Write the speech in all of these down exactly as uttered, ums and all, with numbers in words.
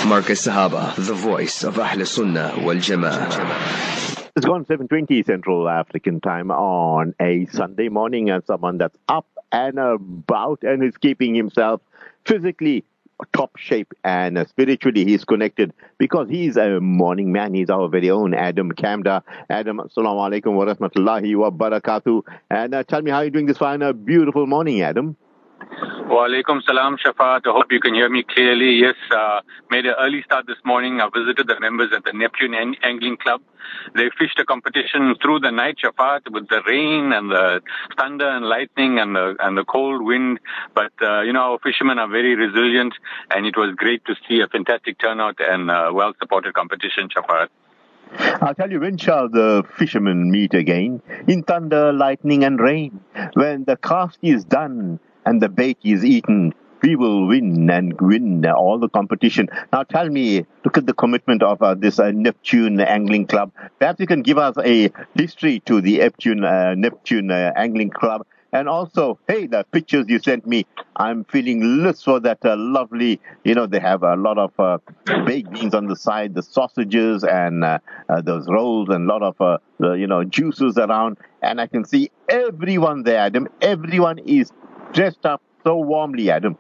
Marcus Sahaba, the voice of Ahl Sunnah wal Jama'ah. It's gone seven twenty Central African time on a Sunday morning, and someone that's up and about and is keeping himself physically top shape and uh, spiritually he's connected because he's a morning man. He's our very own Adam Kamda. Adam, assalamu alaikum wa rahmatullahi wa barakatuh. And uh, tell me, how are you doing this fine, a beautiful morning, Adam? Wa alaikum salam, Shafat. I hope you can hear me clearly. Yes, uh, made an early start this morning. I visited the members at the Neptune Ang- Angling Club. They fished a competition through the night, Shafat, with the rain and the thunder and lightning and the and the cold wind. But, uh, you know, our fishermen are very resilient, and it was great to see a fantastic turnout and uh, well-supported competition, Shafat. I'll tell you, when shall the fishermen meet again? In thunder, lightning and rain. When the cast is done and the bait is eaten, we will win and win all the competition. Now tell me, look at the commitment of uh, this uh, Neptune Angling Club. Perhaps you can give us a history to the Neptune, uh, Neptune uh, Angling Club. And also, hey, the pictures you sent me, I'm feeling lit for that uh, lovely, you know, they have a lot of uh, baked beans on the side, the sausages and uh, uh, those rolls and a lot of, uh, the, you know, juices around. And I can see everyone there, Adam. Everyone is dressed up so warmly, Adam.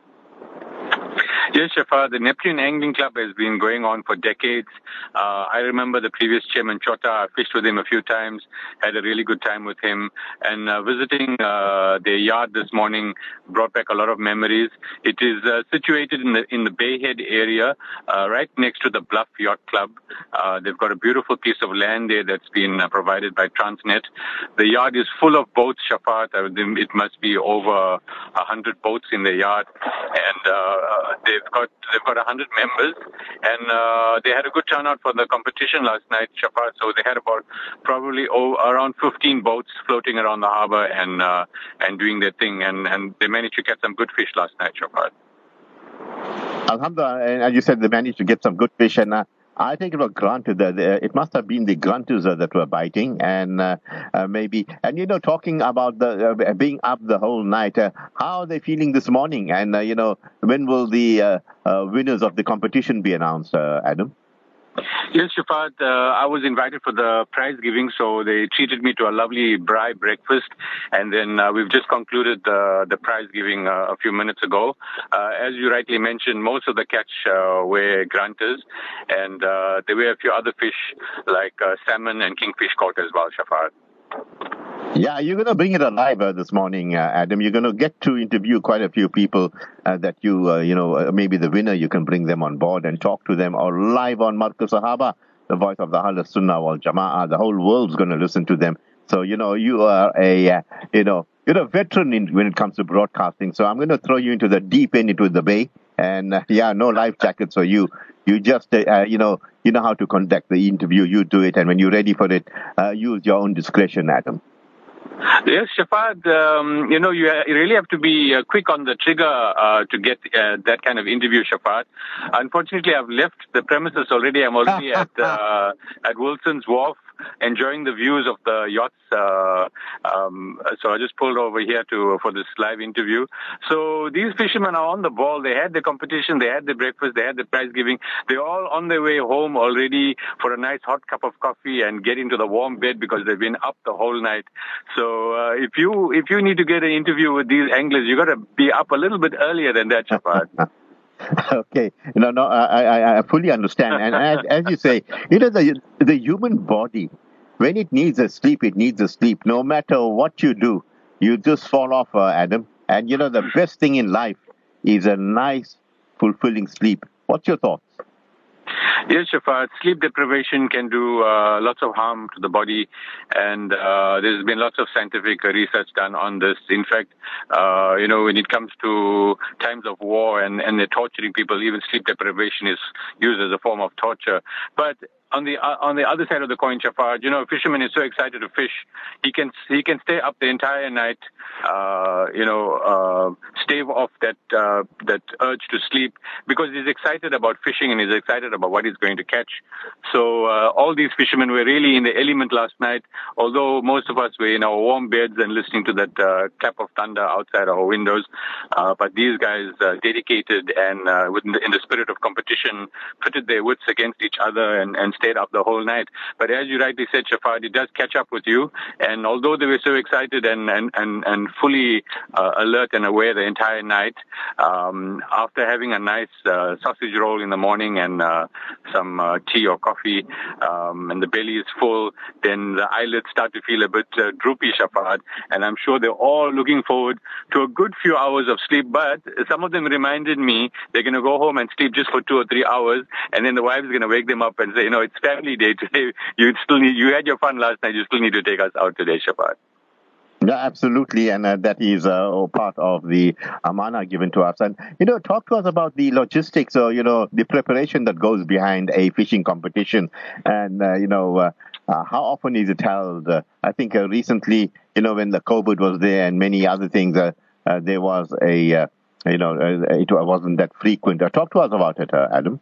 Yes, Shafa, the Neptune Angling Club has been going on for decades. Uh, I remember the previous chairman, Chota. I fished with him a few times, had a really good time with him. And uh, visiting uh, their yard this morning brought back a lot of memories. It is uh, situated in the in the Bay Head area, uh, right next to the Bluff Yacht Club. Uh, they've got a beautiful piece of land there that's been uh, provided by Transnet. The yard is full of boats, Shafat. Uh, it must be over a hundred boats in the yard. And uh, they've got they've got a hundred members, and uh, they had a good turnout for the competition last night, Shafat. So they had about probably oh, around fifteen boats floating around the harbour and uh, and doing their thing, and, and they managed to catch some good fish last night, Shafat. Alhamdulillah, and as you said, they managed to get some good fish, and uh, I take it for granted that uh, it must have been the grunters uh, that were biting, and uh, uh, maybe, and you know, talking about the uh, being up the whole night, uh, how are they feeling this morning? And uh, you know, when will the uh, uh, winners of the competition be announced, uh, Adam? Yes, Shafat, uh, I was invited for the prize giving, so they treated me to a lovely braai breakfast, and then uh, we've just concluded uh, the prize giving uh, a few minutes ago. Uh, as you rightly mentioned, most of the catch uh, were grunters, and uh, there were a few other fish like uh, salmon and kingfish caught as well, Shafat. Yeah, you're going to bring it alive uh, this morning, uh, Adam. You're going to get to interview quite a few people uh, that you, uh, you know, uh, maybe the winner, you can bring them on board and talk to them, or live on Marcus Sahaba, the voice of the Ahl Sunnah wal Jama'ah. The whole world's going to listen to them. So, you know, you are a, uh, you know, you're a veteran in, when it comes to broadcasting. So I'm going to throw you into the deep end, into the bay. And, uh, yeah, no life jackets for you. You just, uh, you know, you know how to conduct the interview. You do it. And when you're ready for it, uh, use your own discretion, Adam. Yes, Shafat, um, you know, you really have to be uh, quick on the trigger uh, to get uh, that kind of interview, Shafat. Unfortunately, I've left the premises already. I'm already at uh, at Wilson's Wharf, enjoying the views of the yachts. Uh, um, so I just pulled over here to for this live interview. So these fishermen are on the ball. They had the competition, they had the breakfast, they had the prize giving. They're all on their way home already for a nice hot cup of coffee and get into the warm bed because they've been up the whole night. So uh, if you if you need to get an interview with these anglers, you got to be up a little bit earlier than that, Shafat. Okay, no, no, I, I, I fully understand. And as, as you say, you know, the the human body, when it needs a sleep, it needs a sleep. No matter what you do, you just fall off, uh, Adam. And you know, the best thing in life is a nice, fulfilling sleep. What's your thoughts? Yes, Shafat, sleep deprivation can do uh, lots of harm to the body, and uh, there's been lots of scientific research done on this. In fact, uh, you know, when it comes to times of war and, and they're torturing people, even sleep deprivation is used as a form of torture. But on the uh, on the other side of the coin, Shafad, you know, a fisherman is so excited to fish, he can he can stay up the entire night, uh, you know, uh, stave off that uh, that urge to sleep because he's excited about fishing and he's excited about what he's going to catch. So uh, all these fishermen were really in the element last night, although most of us were in our warm beds and listening to that uh, clap of thunder outside our windows. Uh, but these guys uh, dedicated and uh, within the, in the spirit of competition, pitted their wits against each other and, and stayed up the whole night. But as you rightly said, Shafad, it does catch up with you. And although they were so excited and, and, and, and fully uh, alert and aware the entire night, um, after having a nice uh, sausage roll in the morning and uh, some uh, tea or coffee, um, and the belly is full, then the eyelids start to feel a bit uh, droopy, Shafad. And I'm sure they're all looking forward to a good few hours of sleep. But some of them reminded me they're going to go home and sleep just for two or three hours, and then the wife's going to wake them up and say, you know, it's family day today. You still need, you had your fun last night. You still need to take us out today, Shafad. Yeah, absolutely, and uh, that is uh, part of the amana given to us. And, you know, talk to us about the logistics or, you know, the preparation that goes behind a fishing competition. And, uh, you know, uh, uh, how often is it held? Uh, I think uh, recently, you know, when the COVID was there and many other things, uh, uh, there was a, uh, you know, uh, it wasn't that frequent. Uh, talk to us about it, uh, Adam.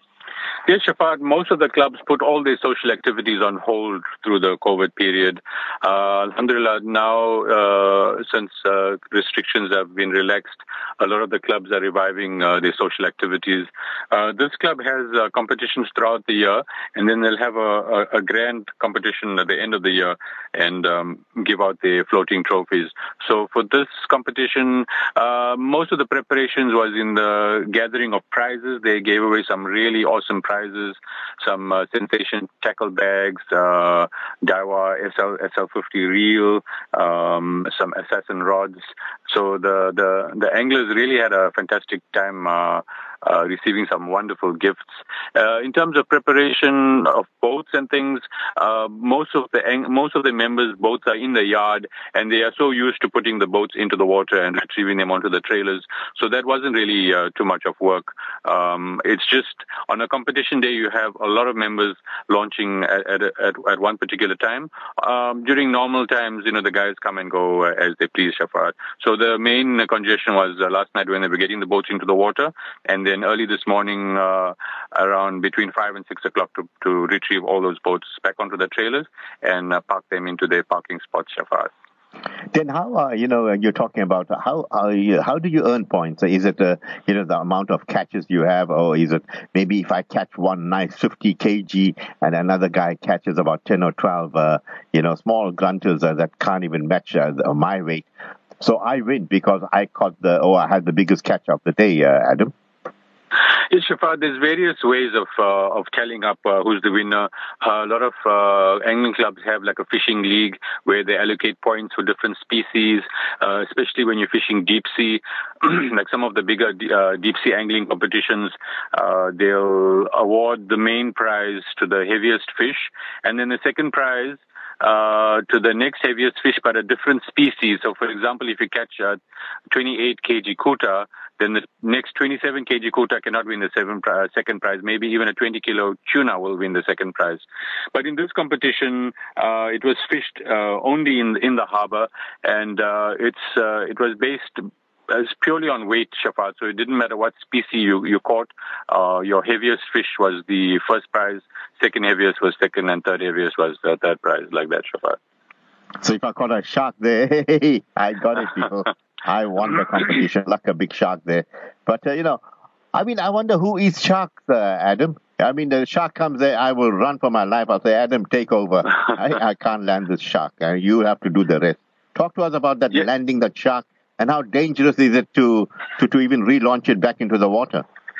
Yes, Shafad, most of the clubs put all their social activities on hold through the COVID period. Uh, alhamdulillah, now, uh, since uh, restrictions have been relaxed, a lot of the clubs are reviving uh, their social activities. Uh, this club has uh, competitions throughout the year, and then they'll have a, a, a grand competition at the end of the year and um, give out their floating trophies. So for this competition, uh, most of the preparations was in the gathering of prizes. They gave away some really awesome prizes. Prizes, some uh, sensation tackle bags, uh, Daiwa S L S L fifty reel, um, some assassin rods. So the, the, the anglers really had a fantastic time uh, uh, receiving some wonderful gifts. Uh, in terms of preparation of boats and things, uh, most of the most of the members' boats are in the yard, and they are so used to putting the boats into the water and retrieving them onto the trailers. So that wasn't really uh, too much of work. Um, it's just on a competition day, you have a lot of members launching at at, at, at one particular time. Um, during normal times, you know, the guys come and go uh, as they please, Shafad. So the main congestion was uh, last night when they were getting the boats into the water, and then early this morning uh, around between five and six o'clock to, to retrieve all those boats back onto the trailers and uh, park them into their parking spots, Shafad. Then how, uh, you know, you're talking about how uh, you, how do you earn points? Is it, uh, you know, the amount of catches you have, or is it maybe if I catch one nice fifty kilograms and another guy catches about ten or twelve, uh, you know, small grunters uh, that can't even match uh, my weight. So I win because I caught the, or I had the biggest catch of the day, uh, Adam. Yes, Shafad, there's various ways of uh, of tallying up uh, who's the winner. Uh, a lot of uh, angling clubs have like a fishing league where they allocate points for different species, uh, especially when you're fishing deep sea. Like some of the bigger uh, deep sea angling competitions, uh, they'll award the main prize to the heaviest fish, and then the second prize Uh, to the next heaviest fish, but a different species. So, for example, if you catch a twenty-eight kilogram quota, then the next twenty-seven kilogram quota cannot win the seven, uh, second prize. Maybe even a twenty kilo tuna will win the second prize. But in this competition, uh, it was fished uh, only in in the harbor, and uh, it's uh, it was based. It's purely on weight, Shafad, so it didn't matter what species you, you caught. Uh, your heaviest fish was the first prize, second heaviest was second, and third heaviest was the third prize, like that, Shafad. So if I caught a shark there, hey, I got it, people. I won the competition, like a big shark there. But, uh, you know, I mean, I wonder who eats sharks, uh, Adam? I mean, the shark comes there, I will run for my life. I'll say, Adam, take over. I, I can't land this shark. Uh, you have to do the rest. Talk to us about that, yeah. Landing that shark. And how dangerous is it to, to, to even relaunch it back into the water?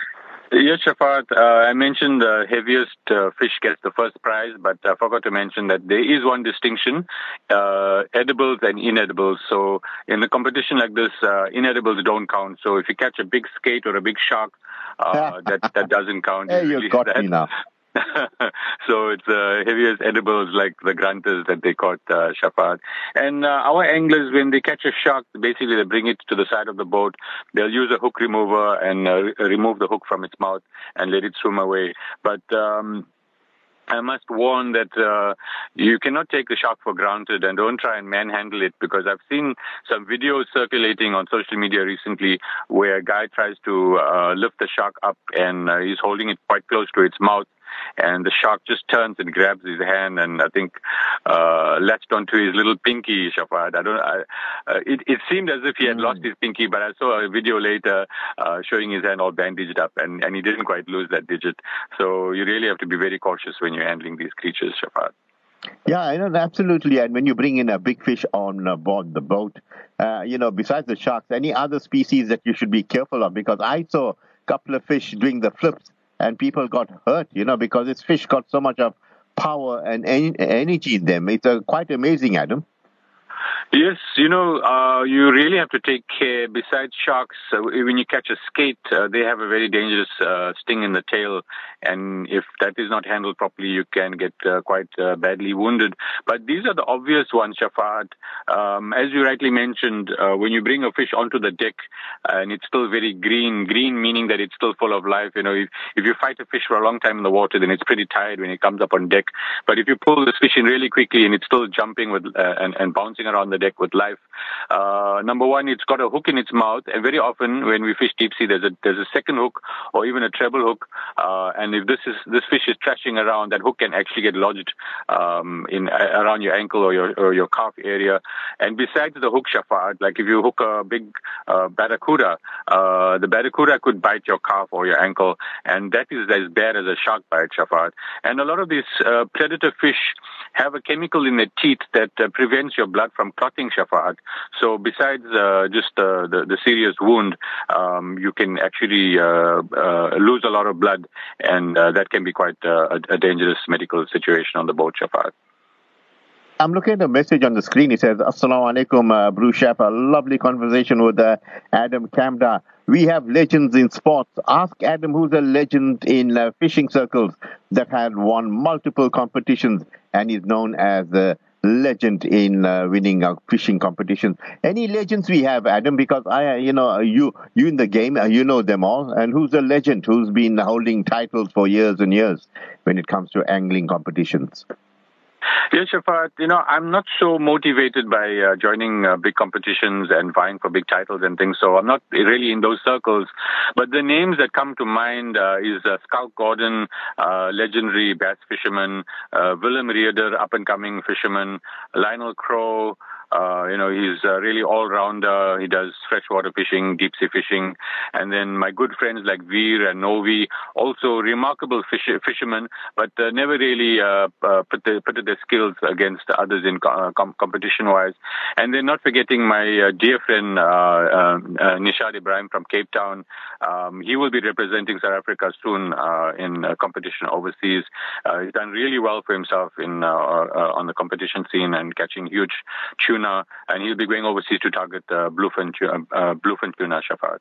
Yes, Shafat, uh, I mentioned the heaviest uh, fish gets the first prize, but I forgot to mention that there is one distinction, uh, edibles and inedibles. So in a competition like this, uh, inedibles don't count. So if you catch a big skate or a big shark, uh, that, that doesn't count. Hey, you got that. me now. So it's uh, heaviest edibles like the grunters that they caught, uh, Shafad. And uh, our anglers, when they catch a shark, basically they bring it to the side of the boat. They'll use a hook remover and uh, re- remove the hook from its mouth and let it swim away. But um, I must warn that uh, you cannot take the shark for granted and don't try and manhandle it, because I've seen some videos circulating on social media recently where a guy tries to uh, lift the shark up and uh, he's holding it quite close to its mouth, and the shark just turns and grabs his hand and I think uh, latched onto his little pinky, Shafat. I don't. I, uh, it, it seemed as if he had mm. lost his pinky, but I saw a video later uh, showing his hand all bandaged up, and, and he didn't quite lose that digit. So you really have to be very cautious when you're handling these creatures, Shafat. Yeah, I know, absolutely. And when you bring in a big fish on uh, board the boat, uh, you know, besides the sharks, any other species that you should be careful of? Because I saw a couple of fish doing the flips and people got hurt, you know, because this fish got so much of power and en- energy in them. It's uh, quite amazing, Adam. Yes, you know, uh, you really have to take care. Besides sharks, uh, when you catch a skate, uh, they have a very dangerous uh, sting in the tail. And if that is not handled properly, you can get uh, quite uh, badly wounded. But these are the obvious ones, Shafat. Um, as you rightly mentioned, uh, when you bring a fish onto the deck and it's still very green, green meaning that it's still full of life. You know, if, if you fight a fish for a long time in the water, then it's pretty tired when it comes up on deck. But if you pull this fish in really quickly and it's still jumping with uh, and, and bouncing around the deck with life. Uh, number one, it's got a hook in its mouth, and very often when we fish deep sea, there's a there's a second hook or even a treble hook. Uh, and if this is this fish is thrashing around, that hook can actually get lodged um, in uh, around your ankle or your or your calf area. And besides the hook, Shafat, like if you hook a big uh, barracuda, uh, the barracuda could bite your calf or your ankle, and that is as bad as a shark bite, Shafat. And a lot of these uh, predator fish have a chemical in their teeth that uh, prevents your blood from clotting, Shafat. So besides uh, just uh, the, the serious wound, um, you can actually uh, uh, lose a lot of blood, and uh, that can be quite uh, a, a dangerous medical situation on the boat, Shafat. I'm looking at the message on the screen. It says, Assalamu alaikum, uh, Bruce Chef. A lovely conversation with uh, Adam Kamdar. We have legends in sports. Ask Adam who's a legend in uh, fishing circles that had won multiple competitions and is known as a legend in uh, winning uh, fishing competitions. Any legends we have, Adam? Because I, you know, you you in the game, uh, you know them all. And who's a legend who's been holding titles for years and years when it comes to angling competitions? Yes, Shafat, you know, I'm not so motivated by uh, joining uh, big competitions and vying for big titles and things, so I'm not really in those circles. But the names that come to mind uh, is uh, Skulk Gordon, uh, legendary bass fisherman, uh, Willem Reeder, up-and-coming fisherman, Lionel Crowe. Uh, you know, he's uh, really all-rounder. He does freshwater fishing, deep-sea fishing. And then my good friends like Veer and Novi, also remarkable fish- fishermen, but uh, never really uh, uh, put, the, put their skills against others in uh, com- competition-wise. And then not forgetting my uh, dear friend uh, uh, uh, Nishad Ibrahim from Cape Town. Um, he will be representing South Africa soon uh, in uh, competition overseas. Uh, he's done really well for himself in uh, uh, on the competition scene and catching huge tuna. And he'll be going overseas to target uh, bluefin, uh, bluefin tuna, Shafat.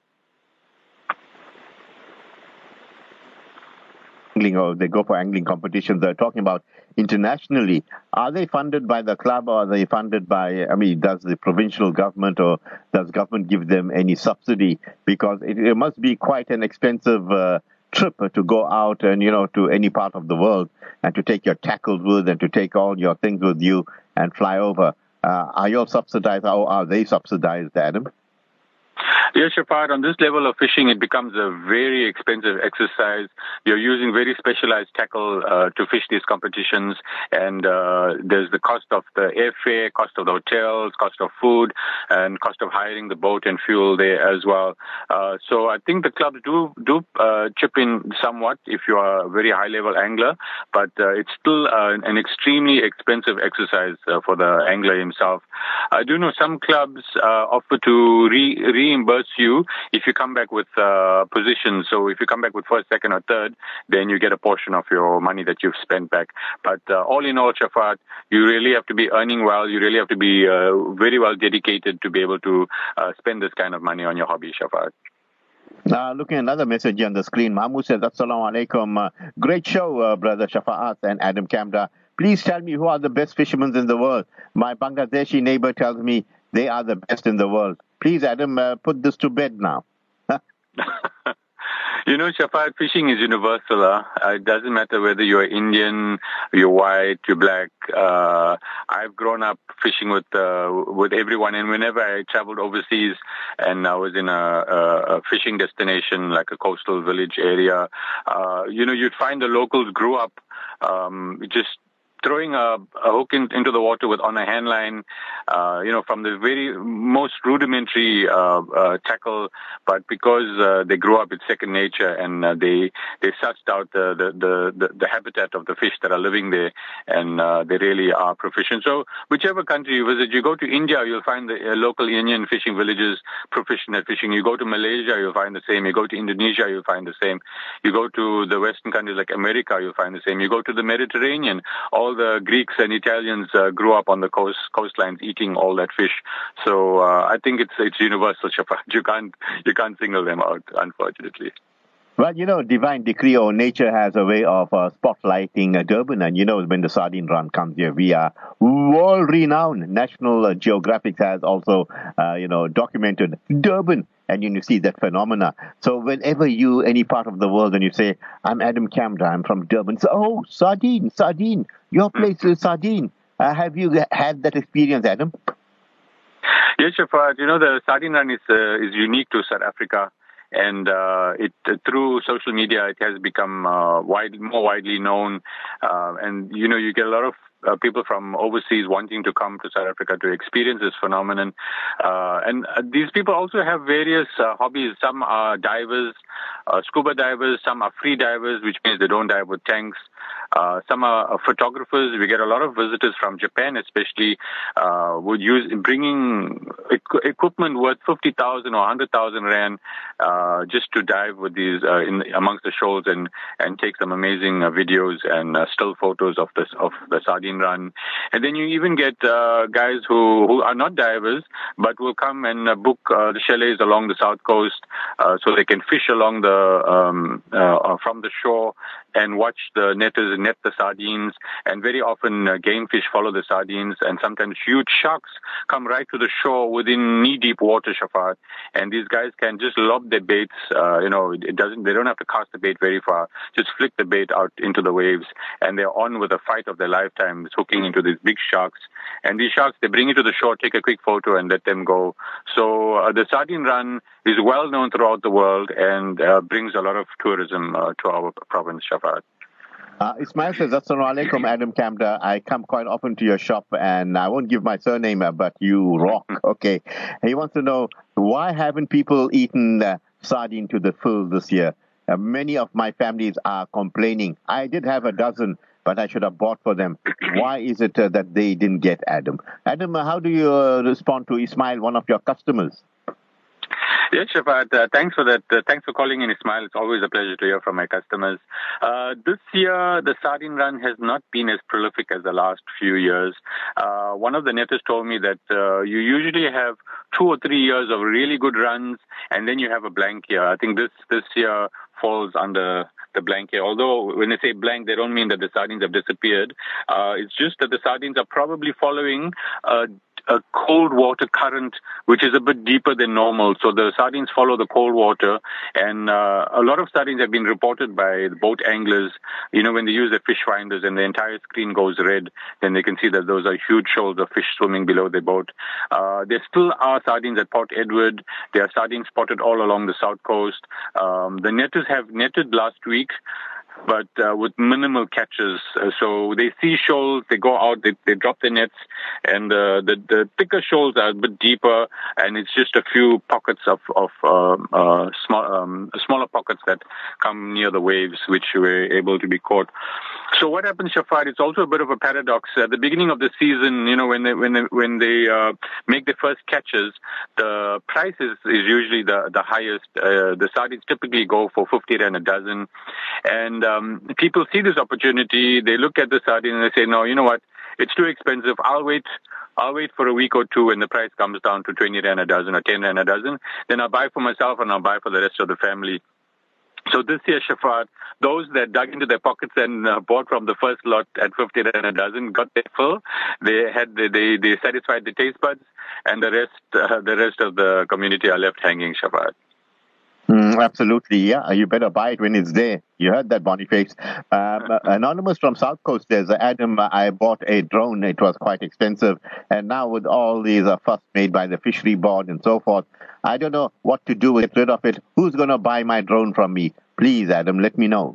Angling, or they go for angling competitions. They're talking about internationally. Are they funded by the club, or are they funded by, I mean, does the provincial government or does government give them any subsidy? Because it, it must be quite an expensive uh, trip to go out and, you know, to any part of the world and to take your tackles with and to take all your things with you and fly over. Uh, are you all subsidized, or are they subsidized, Adam? Yes, Shafat, on this level of fishing, it becomes a very expensive exercise. You're using very specialized tackle uh, to fish these competitions, and uh, there's the cost of the airfare, cost of the hotels, cost of food, and cost of hiring the boat and fuel there as well. Uh, so I think the clubs do do uh, chip in somewhat if you are a very high-level angler, but uh, it's still uh, an extremely expensive exercise uh, for the angler himself. I do know some clubs uh, offer to re- reimburse you if you come back with uh, positions. So if you come back with first, second, or third, then you get a portion of your money that you've spent back. But uh, all in all, Shafat, you really have to be earning well. You really have to be uh, very well dedicated to be able to uh, spend this kind of money on your hobby, Shafat. Now, looking at another message on the screen, Mahmoud says, Assalamu alaikum. Uh, great show, uh, brother Shafa'at and Adam Kamdar. Please tell me who are the best fishermen in the world. My Bangladeshi neighbor tells me they are the best in the world. Please, Adam, uh, put this to bed now. You know, Shafat, fishing is universal. Huh? Uh, it doesn't matter whether you're Indian, you're white, you're black. Uh, I've grown up fishing with uh, with everyone, and whenever I traveled overseas and I was in a, a, a fishing destination like a coastal village area, uh, you know, you'd find the locals grew up um, just throwing a, a hook in, into the water with on a hand line, uh, you know, from the very most rudimentary uh, uh, tackle, but because uh, they grew up with second nature and uh, they they sussed out the the, the the the habitat of the fish that are living there, and uh, they really are proficient. So whichever country you visit, you go to India, you'll find the uh, local Indian fishing villages proficient at fishing. You go to Malaysia, you'll find the same. You go to Indonesia, you'll find the same. You go to the Western countries like America, you'll find the same. You go to the Mediterranean, all the Greeks and Italians uh, grew up on the coast coastlines eating all that fish. So uh, I think it's it's universal, Shafat. You can't you can't single them out, unfortunately. Well, you know, divine decree or nature has a way of uh, spotlighting uh, Durban. And, you know, when the sardine run comes here, we are world-renowned. National uh, Geographic has also, uh, you know, documented Durban. And you see that phenomena. So whenever you, any part of the world, and you say, I'm Adam Kamdar, I'm from Durban. So, oh, sardine, sardine. Your place is sardine. Uh, have you had that experience, Adam? Yes, Shafat. You know, the sardine run is, uh, is unique to South Africa. And uh, it uh, through social media, it has become uh, wide, more widely known. Uh, and, you know, you get a lot of uh, people from overseas wanting to come to South Africa to experience this phenomenon. Uh, and uh, these people also have various uh, hobbies. Some are divers, uh, scuba divers. Some are free divers, which means they don't dive with tanks. Uh, some are uh, photographers. We get a lot of visitors from Japan, especially, uh, would use bringing equ- equipment worth fifty thousand or one hundred thousand rand uh, just to dive with these uh, in amongst the shoals and and take some amazing uh, videos and uh, still photos of this of the sardine run. And then you even get uh, guys who who are not divers but will come and uh, book uh, the chalets along the south coast uh, so they can fish along the um, uh, from the shore and watch the netters net the sardines. And very often uh, game fish follow the sardines, and sometimes huge sharks come right to the shore within knee-deep water, Shafat. And these guys can just lob their baits. Uh, you know, it doesn't. They don't have to cast the bait very far. Just flick the bait out into the waves, and they're on with a fight of their lifetime, hooking into these big sharks. And these sharks, they bring it to the shore, take a quick photo, and let them go. So uh, the sardine run is well known throughout the world and uh, brings a lot of tourism uh, to our province, Shafat. Uh, Ismail says, Assalamu alaikum, Adam Kamdar. I come quite often to your shop, and I won't give my surname, but you rock. Okay. He wants to know, why haven't people eaten uh, sardine to the full this year? Uh, many of my families are complaining. I did have a dozen, but I should have bought for them. Why is it uh, that they didn't get Adam? Adam, uh, how do you uh, respond to Ismail, one of your customers? Yes, Shafat. Uh, thanks for that. Uh, thanks for calling in, Ismail. It's always a pleasure to hear from my customers. Uh, this year, the sardine run has not been as prolific as the last few years. Uh, one of the netters told me that uh, you usually have two or three years of really good runs, and then you have a blank year. I think this this year falls under the blank year. Although when they say blank, they don't mean that the sardines have disappeared. Uh, it's just that the sardines are probably following uh, a cold water current, which is a bit deeper than normal. So the sardines follow the cold water, and uh, a lot of sardines have been reported by the boat anglers. You know, when they use their fish finders and the entire screen goes red, then they can see that those are huge shoals of fish swimming below their boat. Uh, there still are sardines at Port Edward. There are sardines spotted all along the south coast. Um, the netters have netted last week, but uh, with minimal catches. Uh, so they see shoals, they go out, they, they drop their nets, and uh, the the thicker shoals are a bit deeper, and it's just a few pockets of of uh, uh, small um, smaller pockets that come near the waves, which were able to be caught. So what happens, Shafat? It's also a bit of a paradox. At the beginning of the season, you know, when they when they, when they uh, make their first catches, the price is, is usually the the highest. Uh, the sardines typically go for fifty rand a dozen, and um, people see this opportunity. They look at the sardine and they say, "No, you know what? It's too expensive. I'll wait." I'll wait for a week or two when the price comes down to twenty rand a dozen or ten rand a dozen. Then I'll buy for myself and I'll buy for the rest of the family. So this year, Shafat, those that dug into their pockets and uh, bought from the first lot at fifty rand a dozen got their fill. They had they they, they satisfied the taste buds, and the rest uh, the rest of the community are left hanging, Shafat. Mm, Mm, absolutely, yeah. You better buy it when it's there. You heard that, Boniface. Um, uh, Anonymous from South Coast says, Adam, uh, I bought a drone. It was quite expensive. And now with all these uh, fuss made by the fishery board and so forth, I don't know what to do with get rid of it. Who's going to buy my drone from me? Please, Adam, let me know.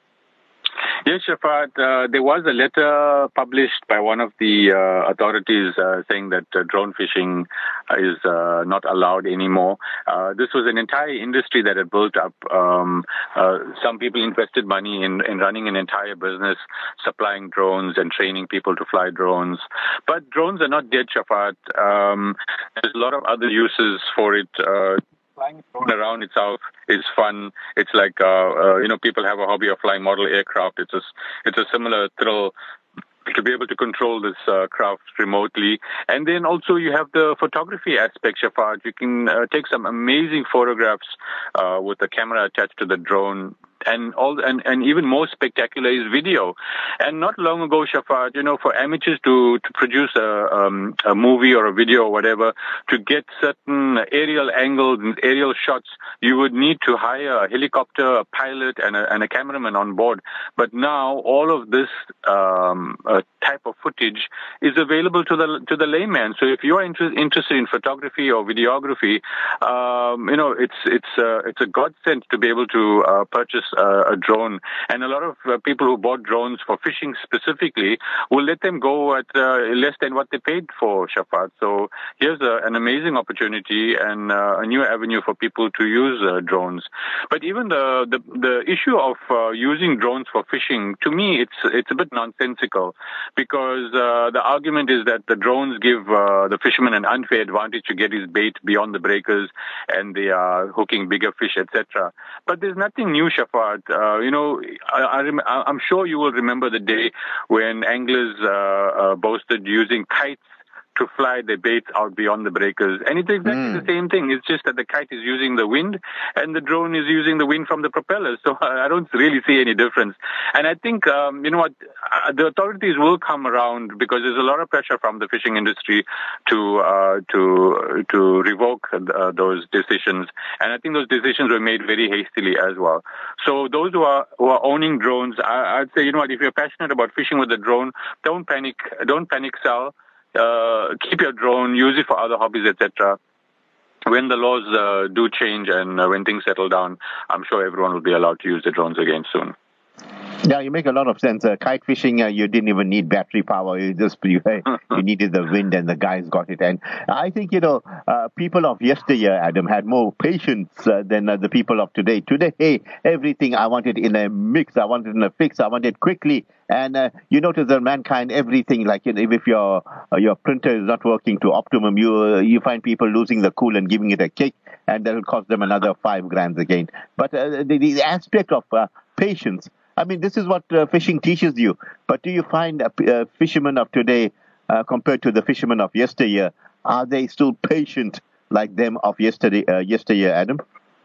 Yes, Shafat, uh, there was a letter published by one of the uh, authorities uh, saying that uh, drone fishing is uh, not allowed anymore. Uh, this was an entire industry that had built up. Um, uh, some people invested money in, in running an entire business, supplying drones and training people to fly drones. But drones are not dead, Shafat. Um, there's a lot of other uses for it. Uh, Flying a drone around itself is fun. It's like, uh, uh, you know, people have a hobby of flying model aircraft. It's a, it's a similar thrill to be able to control this uh, craft remotely. And then also you have the photography aspect, Shafat. You can uh, take some amazing photographs uh, with the camera attached to the drone. And all, and, and even more spectacular is video. And not long ago, Shafat, you know, for amateurs to, to produce a, um, a movie or a video or whatever, to get certain aerial angles and aerial shots, you would need to hire a helicopter, a pilot, and a, and a cameraman on board. But now all of this um, uh, type of footage is available to the to the layman. So if you are inter- interested in photography or videography, um, you know, it's it's uh, it's a godsend to be able to uh, purchase Uh, a drone. And a lot of uh, people who bought drones for fishing specifically will let them go at uh, less than what they paid for, Shafat. So here's a, an amazing opportunity and uh, a new avenue for people to use uh, drones. But even the, the, the issue of uh, using drones for fishing, to me, it's it's a bit nonsensical, because uh, the argument is that the drones give uh, the fisherman an unfair advantage to get his bait beyond the breakers, and they are hooking bigger fish, et cetera. But there's nothing new, Shafat. Uh, you know, I, I rem- I'm sure you will remember the day when anglers uh, uh, boasted using kites to fly their baits out beyond the breakers. And it's exactly mm. the same thing. It's just that the kite is using the wind and the drone is using the wind from the propellers. So I don't really see any difference. And I think, um, you know what, uh, the authorities will come around, because there's a lot of pressure from the fishing industry to uh, to to revoke uh, those decisions. And I think those decisions were made very hastily as well. So those who are who are owning drones, I, I'd say, you know what, if you're passionate about fishing with a drone, don't panic, don't panic sell. Uh, keep your drone, use it for other hobbies, et cetera. When the laws uh, do change and uh, when things settle down, I'm sure everyone will be allowed to use the drones again soon. Yeah, you make a lot of sense. Uh, kite fishing, uh, you didn't even need battery power. You just you, you needed the wind, and the guys got it. And I think, you know, uh, people of yesteryear, Adam, had more patience uh, than uh, the people of today. Today, hey, everything I wanted in a mix, I wanted in a fix, I wanted quickly. And uh, you notice that mankind, everything, like, you know, if your uh, your printer is not working to optimum, you uh, you find people losing the cool and giving it a kick, and that will cost them another five grand again. But uh, the, the aspect of uh, patience, I mean, this is what uh, fishing teaches you. But do you find uh, uh, fishermen of today, uh, compared to the fishermen of yesteryear, are they still patient like them of yesterday, uh, yesteryear, Adam?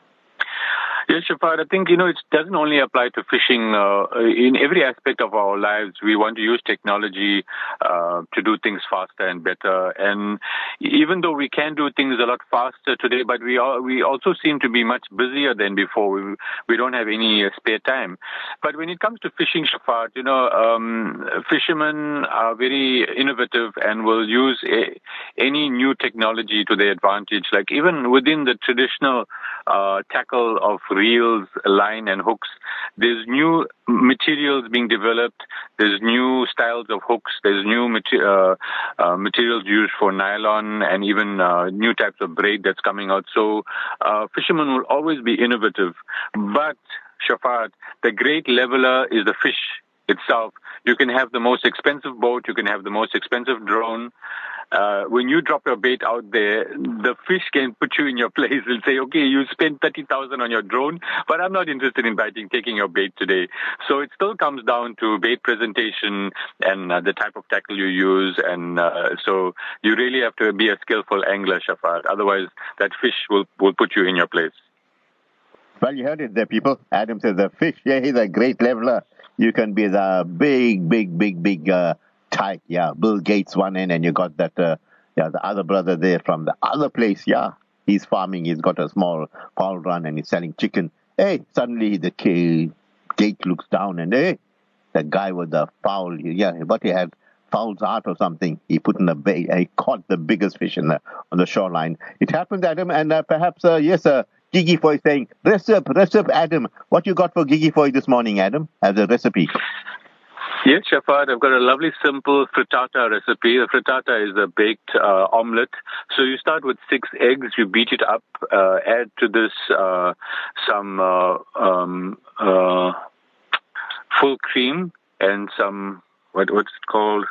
Yes, Shafat, I think, you know, it doesn't only apply to fishing. Uh, in every aspect of our lives, we want to use technology uh, to do things faster and better. And even though we can do things a lot faster today, but we are, we also seem to be much busier than before. We, we don't have any uh, spare time. But when it comes to fishing, Shafat, you know, um, fishermen are very innovative and will use a, any new technology to their advantage. Like even within the traditional uh, tackle of reels, line, and hooks, there's new materials being developed. There's new styles of hooks. There's new mater- uh, uh, materials used for nylon, and even uh, new types of braid that's coming out. So uh, fishermen will always be innovative. But, Shafat, the great leveler is the fish itself. You can have the most expensive boat. You can have the most expensive drone. Uh, when you drop your bait out there, the fish can put you in your place and say, okay, you spent thirty thousand on your drone, but I'm not interested in biting, taking your bait today. So it still comes down to bait presentation and uh, the type of tackle you use. And uh, so you really have to be a skillful angler, Shafat. Otherwise, that fish will, will put you in your place. Well, you heard it there, people. Adam says the fish, yeah, he's a great leveler. You can be the big, big, big, big uh, type, yeah. Bill Gates one end, and you got that, uh, yeah, the other brother there from the other place, yeah. He's farming. He's got a small fowl run and he's selling chicken. Hey, suddenly the k- gate looks down and hey, the guy with the fowl, yeah, but he had fowl's heart or something. He put in the bait. He caught the biggest fish in the, on the shoreline. It happened, Adam, and uh, perhaps, uh, yes, uh, Gigi Foy saying, recipe, recipe, Adam. What you got for Gigi Foy this morning, Adam, as a recipe? Yes, Shafat, I've got a lovely simple frittata recipe. The frittata is a baked uh, omelette. So you start with six eggs, you beat it up, uh, add to this uh, some uh, um, uh, full cream and some, what what's it called?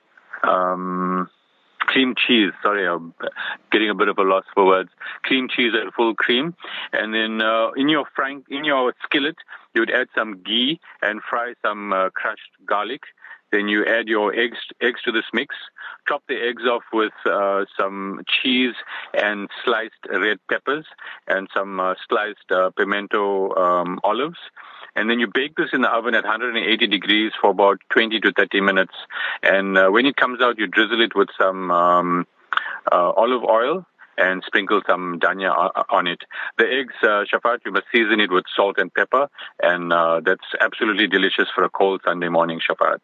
Um, cream cheese. Sorry, I'm getting a bit of a loss for words. Cream cheese and full cream. And then uh, in your frank, in your skillet, you would add some ghee and fry some uh, crushed garlic. Then you add your eggs eggs to this mix. Chop the eggs off with uh, some cheese and sliced red peppers and some uh, sliced uh, pimento um, olives. And then you bake this in the oven at one hundred eighty degrees for about twenty to thirty minutes. And uh, when it comes out, you drizzle it with some um, uh, olive oil and sprinkle some dhania on it. The eggs, uh, Shafat, you must season it with salt and pepper, and uh, that's absolutely delicious for a cold Sunday morning, Shafat.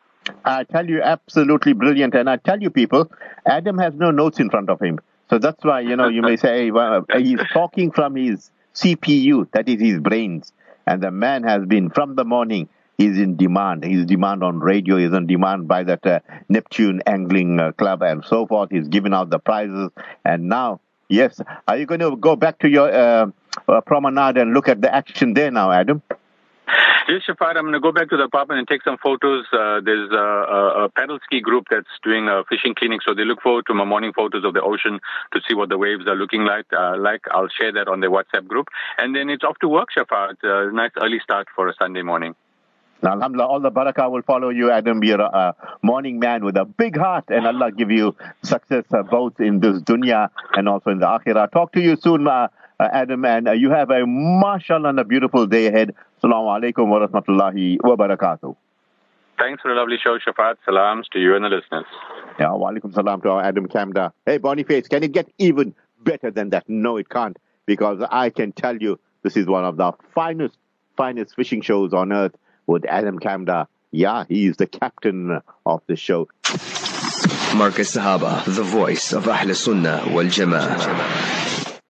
I tell you, absolutely brilliant. And I tell you, people, Adam has no notes in front of him. So that's why, you know, you may say, well, he's talking from his C P U, that is his brains. And the man has been, from the morning, he's in demand. He's in demand on radio. He's in demand by that uh, Neptune Angling uh, Club and so forth. He's giving out the prizes. And now, yes, are you going to go back to your uh, uh, promenade and look at the action there now, Adam? Yes, Shafat, I'm going to go back to the apartment and take some photos. Uh, there's a, a, a paddle ski group that's doing a fishing clinic, so they look forward to my morning photos of the ocean to see what the waves are looking like. Uh, like I'll share that on the WhatsApp group. And then it's off to work, Shafat. Uh, nice early start for a Sunday morning. Alhamdulillah, all the barakah will follow you, Adam. You're a morning man with a big heart, and Allah give you success uh, both in this dunya and also in the akhirah. Talk to you soon, uh, uh, Adam, and uh, you have a mashallah and a beautiful day ahead. Assalamu alaikum wa rahmatullahi wa barakatuh. Thanks for a lovely show, Shafat. Salams to you and the listeners. Yeah, wa alaikum salam to our Adam Kamda. Hey, Boniface, can it get even better than that? No, it can't, because I can tell you this is one of the finest, finest fishing shows on earth with Adam Kamda. Yeah, he is the captain of the show. Marcus Sahaba, the voice of Ahl Sunnah wal Jama'ah.